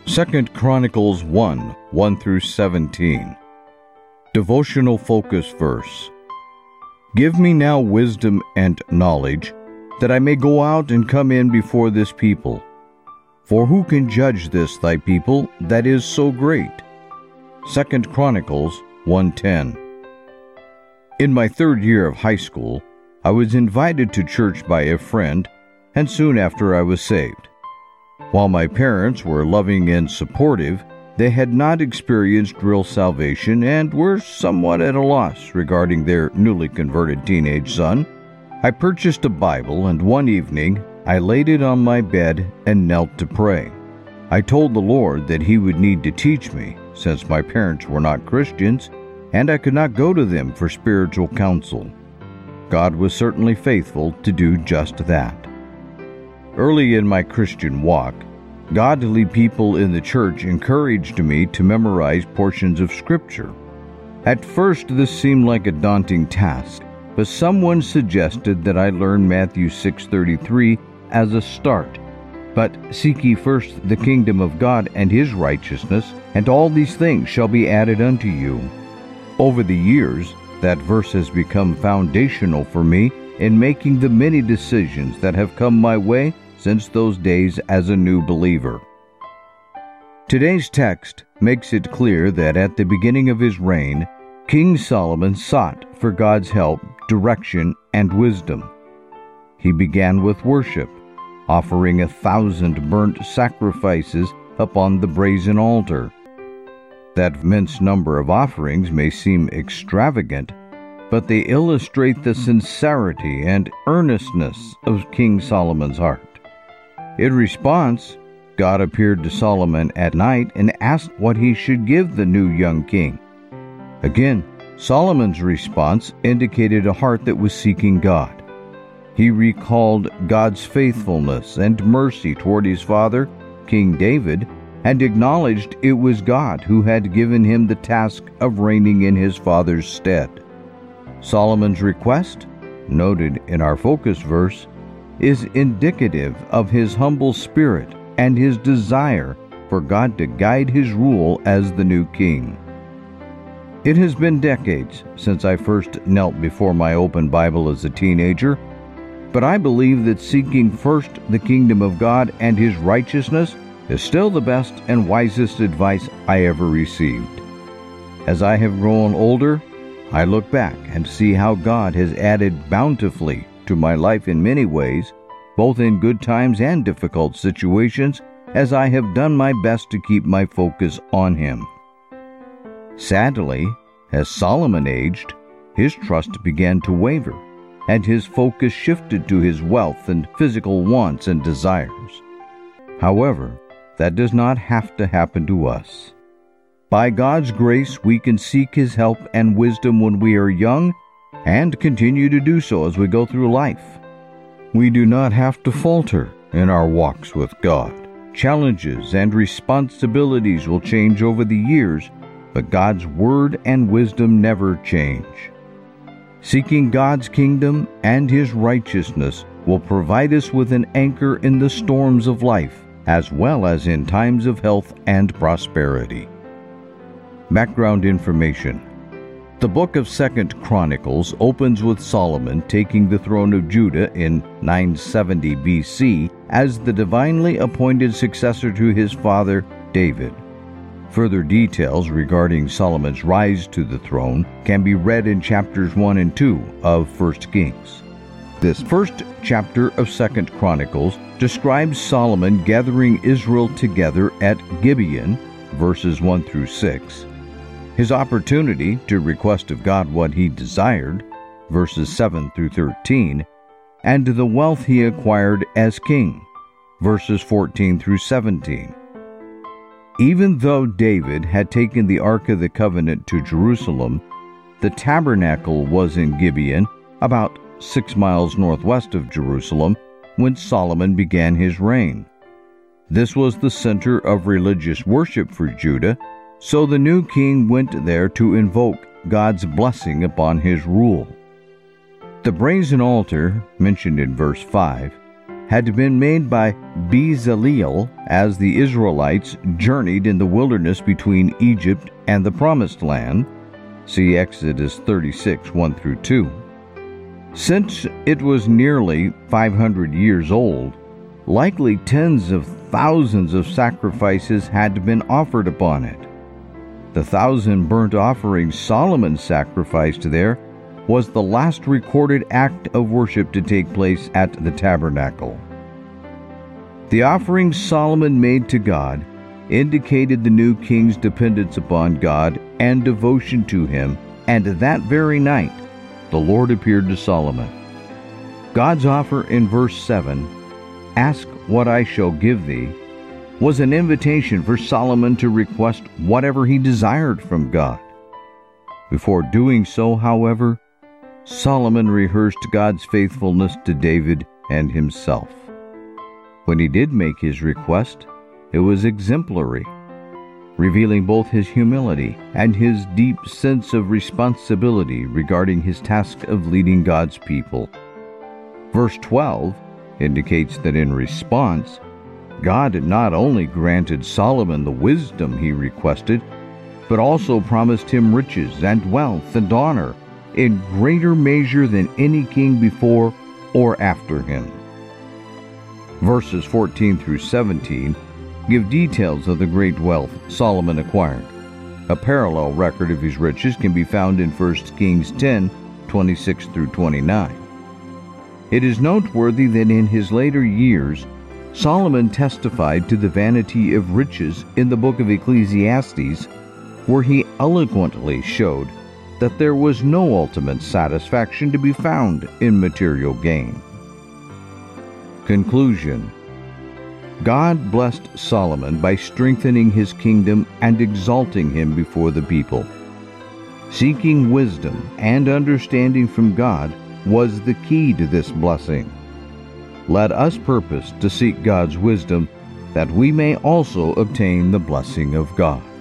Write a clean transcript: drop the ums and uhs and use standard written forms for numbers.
2 Chronicles 1 through 17. Devotional focus verse. Give me now wisdom and knowledge, that I may go out and come in before this people. For who can judge this thy people that is so great? 2 Chronicles 1:10. In my third year of high school, I was invited to church by a friend, and soon after I was saved. While my parents were loving and supportive, they had not experienced real salvation and were somewhat at a loss regarding their newly converted teenage son. I purchased a Bible, and one evening I laid it on my bed and knelt to pray. I told the Lord that He would need to teach me, since my parents were not Christians, and I could not go to them for spiritual counsel. God was certainly faithful to do just that. Early in my Christian walk, godly people in the church encouraged me to memorize portions of Scripture. At first, this seemed like a daunting task, but someone suggested that I learn Matthew 6:33 as a start. But seek ye first the kingdom of God and His righteousness, and all these things shall be added unto you. Over the years, that verse has become foundational for me in making the many decisions that have come my way since those days as a new believer. Today's text makes it clear that at the beginning of his reign, King Solomon sought for God's help, direction, and wisdom. He began with worship, offering 1,000 burnt sacrifices upon the brazen altar. That immense number of offerings may seem extravagant, but they illustrate the sincerity and earnestness of King Solomon's heart. In response, God appeared to Solomon at night and asked what he should give the new young king. Again, Solomon's response indicated a heart that was seeking God. He recalled God's faithfulness and mercy toward his father, King David, and acknowledged it was God who had given him the task of reigning in his father's stead. Solomon's request, noted in our focus verse, is indicative of his humble spirit and his desire for God to guide his rule as the new king. It has been decades since I first knelt before my open Bible as a teenager, but I believe that seeking first the kingdom of God and His righteousness is still the best and wisest advice I ever received. As I have grown older, I look back and see how God has added bountifully to my life in many ways, both in good times and difficult situations, as I have done my best to keep my focus on Him. Sadly, as Solomon aged, his trust began to waver, and his focus shifted to his wealth and physical wants and desires. However, that does not have to happen to us. By God's grace, we can seek His help and wisdom when we are young, and continue to do so as we go through life. We do not have to falter in our walks with God. Challenges and responsibilities will change over the years, but God's word and wisdom never change. Seeking God's kingdom and His righteousness will provide us with an anchor in the storms of life, as well as in times of health and prosperity. Background information. The book of 2 Chronicles opens with Solomon taking the throne of Judah in 970 BC as the divinely appointed successor to his father David. Further details regarding Solomon's rise to the throne can be read in chapters 1 and 2 of 1 Kings. This first chapter of 2 Chronicles describes Solomon gathering Israel together at Gibeon, verses 1 through 6, his opportunity to request of God what he desired, verses 7 through 13, and the wealth he acquired as king, verses 14 through 17. Even though David had taken the Ark of the Covenant to Jerusalem, the tabernacle was in Gibeon, about 6 miles northwest of Jerusalem, when Solomon began his reign. This was the center of religious worship for Judah, so the new king went there to invoke God's blessing upon his rule. The brazen altar, mentioned in verse 5, had been made by Bezaleel as the Israelites journeyed in the wilderness between Egypt and the Promised Land. See Exodus 36, 1 through 2. Since it was nearly 500 years old, likely tens of thousands of sacrifices had been offered upon it. The 1,000 burnt offerings Solomon sacrificed there was the last recorded act of worship to take place at the tabernacle. The offerings Solomon made to God indicated the new king's dependence upon God and devotion to him, and that very night the Lord appeared to Solomon. God's offer in verse 7, "Ask what I shall give thee," was an invitation for Solomon to request whatever he desired from God. Before doing so, however, Solomon rehearsed God's faithfulness to David and himself. When he did make his request, it was exemplary, revealing both his humility and his deep sense of responsibility regarding his task of leading God's people. Verse 12 indicates that in response, God not only granted Solomon the wisdom he requested, but also promised him riches and wealth and honor in greater measure than any king before or after him. Verses 14 through 17 give details of the great wealth Solomon acquired. A parallel record of his riches can be found in 1 Kings 10, 26 through 29. It is noteworthy that in his later years, Solomon testified to the vanity of riches in the book of Ecclesiastes, where he eloquently showed that there was no ultimate satisfaction to be found in material gain. Conclusion. God blessed Solomon by strengthening his kingdom and exalting him before the people. Seeking wisdom and understanding from God was the key to this blessing. Let us purpose to seek God's wisdom, that we may also obtain the blessing of God.